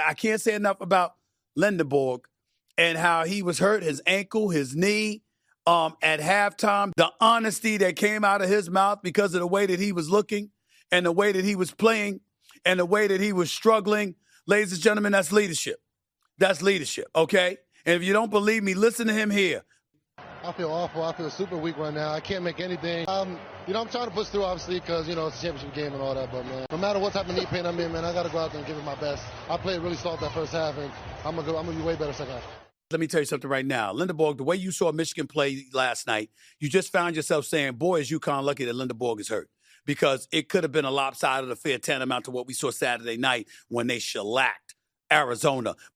I can't say enough about Lindenborg and how he was hurt, his ankle, his knee. At halftime, the honesty that came out of his mouth because of the way that he was looking and the way that he was playing and the way that he was struggling. Ladies and gentlemen, that's leadership. That's leadership, okay? And if you don't believe me, listen to him here. I feel awful. I feel super weak right now. I can't make anything. I'm trying to push through, obviously, because, it's a championship game and all that. But, man, no matter what type of knee pain I'm in, man, I got to go out there and give it my best. I played really soft that first half, and I'm going to be way better second half. Let me tell you something right now. Lindenborg, the way you saw Michigan play last night, you just found yourself saying, boy, is UConn lucky that Lindenborg is hurt. Because it could have been a lopsided affair tantamount to what we saw Saturday night when they shellacked Arizona.